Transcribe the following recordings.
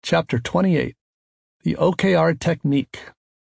Chapter 28, The OKR Technique.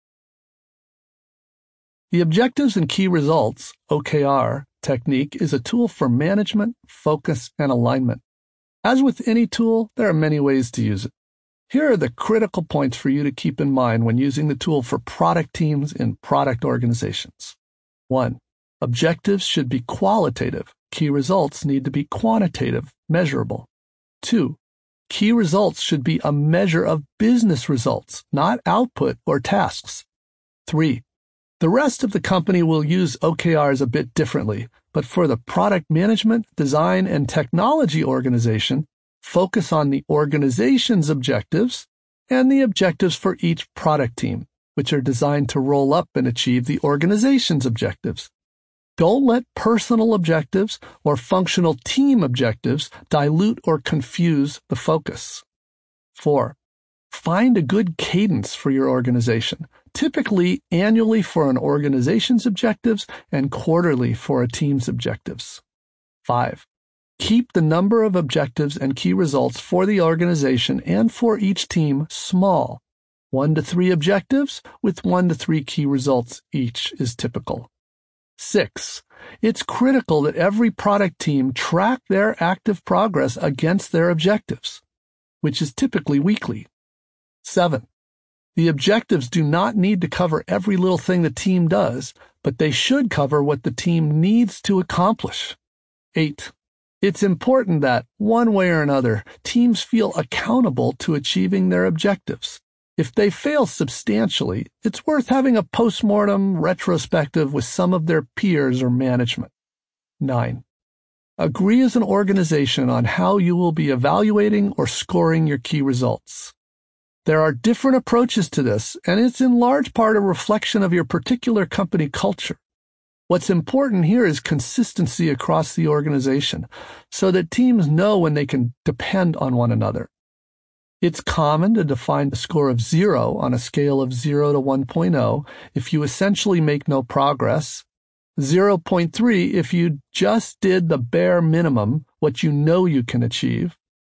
The Objectives and Key Results, OKR, technique is a tool for management, focus, and alignment. As with any tool, there are many ways to use it. Here are the critical points for you to keep in mind when using the tool for product teams in product organizations. 1. Objectives should be qualitative. Key results need to be quantitative, measurable. 2. Key results should be a measure of business results, not output or tasks. 3. The rest of the company will use OKRs a bit differently, but for the product management, design, and technology organization, focus on the organization's objectives and the objectives for each product team, which are designed to roll up and achieve the organization's objectives. Don't let personal objectives or functional team objectives dilute or confuse the focus. 4. Find a good cadence for your organization, typically annually for an organization's objectives and quarterly for a team's objectives. 5. Keep the number of objectives and key results for the organization and for each team small. 1 to 3 objectives with 1 to 3 key results each is typical. 6. It's critical that every product team track their active progress against their objectives, which is typically weekly. 7. The objectives do not need to cover every little thing the team does, but they should cover what the team needs to accomplish. 8. It's important that, one way or another, teams feel accountable to achieving their objectives. If they fail substantially, it's worth having a postmortem retrospective with some of their peers or management. 9. Agree as an organization on how you will be evaluating or scoring your key results. There are different approaches to this, and it's in large part a reflection of your particular company culture. What's important here is consistency across the organization, so that teams know when they can depend on one another. It's common to define a score of 0 on a scale of 0 to 1.0 if you essentially make no progress, 0.3 if you just did the bare minimum, what you know you can achieve,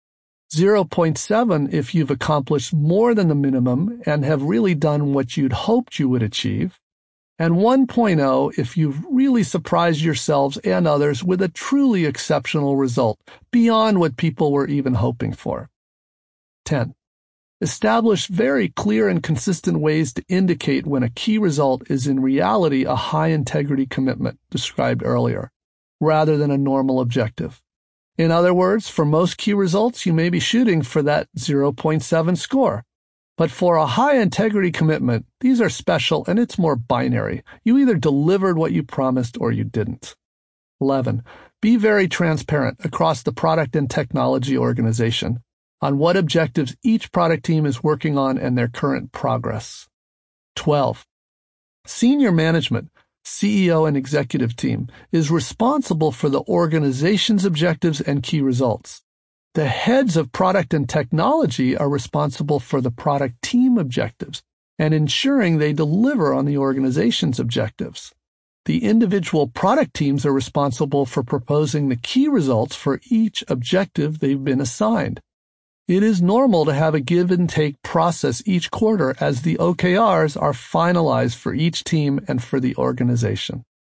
0.7 if you've accomplished more than the minimum and have really done what you'd hoped you would achieve, and 1.0 if you've really surprised yourselves and others with a truly exceptional result beyond what people were even hoping for. 10. Establish very clear and consistent ways to indicate when a key result is in reality a high-integrity commitment described earlier, rather than a normal objective. In other words, for most key results, you may be shooting for that 0.7 score. But for a high-integrity commitment, these are special and it's more binary. You either delivered what you promised or you didn't. 11. Be very transparent across the product and technology organization on what objectives each product team is working on and their current progress. 12. Senior management, CEO and executive team, is responsible for the organization's objectives and key results. The heads of product and technology are responsible for the product team objectives and ensuring they deliver on the organization's objectives. The individual product teams are responsible for proposing the key results for each objective they've been assigned. It is normal to have a give-and-take process each quarter as the OKRs are finalized for each team and for the organization.